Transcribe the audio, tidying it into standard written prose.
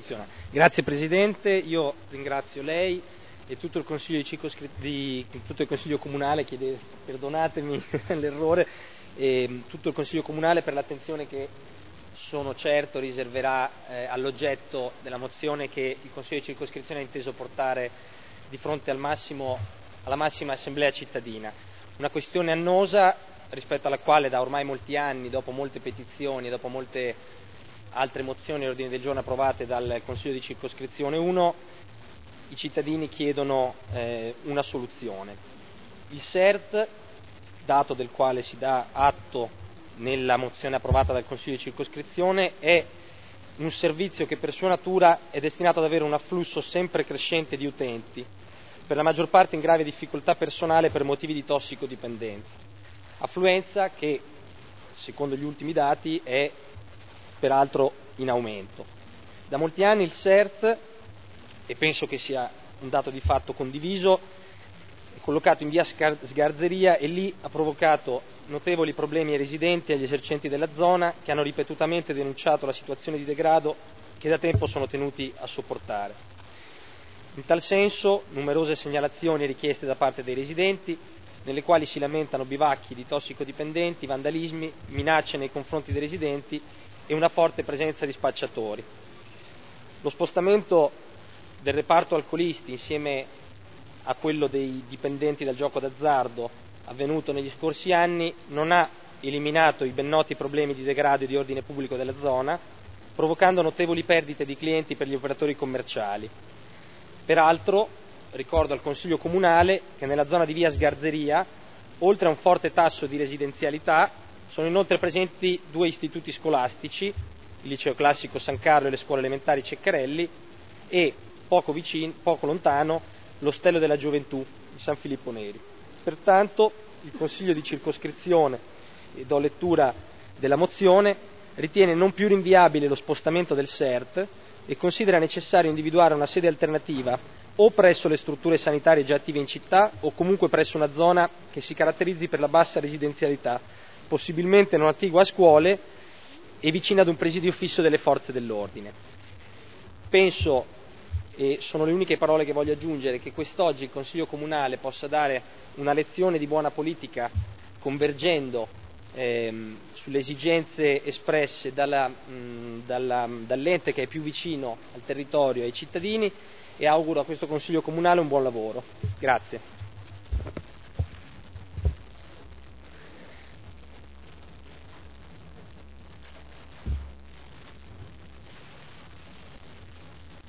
Funziona. Grazie Presidente, io ringrazio lei e tutto il Consiglio, tutto il Consiglio Comunale, perdonatemi l'errore, tutto il Consiglio Comunale per l'attenzione che sono certo riserverà all'oggetto della mozione che il Consiglio di circoscrizione ha inteso portare di fronte alla massima assemblea cittadina. Una questione annosa rispetto alla quale da ormai molti anni, dopo molte petizioni e dopo molte altre mozioni e ordini del giorno approvate dal Consiglio di circoscrizione 1, i cittadini chiedono una soluzione. Il CERT, dato del quale si dà atto nella mozione approvata dal Consiglio di circoscrizione, è un servizio che per sua natura è destinato ad avere un afflusso sempre crescente di utenti, per la maggior parte in grave difficoltà personale per motivi di tossicodipendenza. Affluenza che, secondo gli ultimi dati, è peraltro in aumento. Da molti anni il CERT, e penso che sia un dato di fatto condiviso, è collocato in via Sgarzeria e lì ha provocato notevoli problemi ai residenti e agli esercenti della zona, che hanno ripetutamente denunciato la situazione di degrado che da tempo sono tenuti a sopportare. In tal senso, numerose segnalazioni e richieste da parte dei residenti, nelle quali si lamentano bivacchi di tossicodipendenti, vandalismi, minacce nei confronti dei residenti e una forte presenza di spacciatori. Lo spostamento del reparto alcolisti insieme a quello dei dipendenti dal gioco d'azzardo avvenuto negli scorsi anni non ha eliminato i ben noti problemi di degrado e di ordine pubblico della zona, provocando notevoli perdite di clienti per gli operatori commerciali. Peraltro, ricordo al Consiglio Comunale che nella zona di via Sgarzeria, oltre a un forte tasso di residenzialità, sono inoltre presenti 2 istituti scolastici, il Liceo Classico San Carlo e le scuole elementari Ceccarelli, e poco lontano l'Ostello della Gioventù di San Filippo Neri. Pertanto il Consiglio di circoscrizione, e do lettura della mozione, ritiene non più rinviabile lo spostamento del CERT e considera necessario individuare una sede alternativa o presso le strutture sanitarie già attive in città o comunque presso una zona che si caratterizzi per la bassa residenzialità, possibilmente non attigua a scuole e vicina ad un presidio fisso delle forze dell'ordine. Penso, e sono le uniche parole che voglio aggiungere, che quest'oggi il Consiglio Comunale possa dare una lezione di buona politica convergendo sulle esigenze espresse dall'ente che è più vicino al territorio e ai cittadini, e auguro a questo Consiglio Comunale un buon lavoro. Grazie.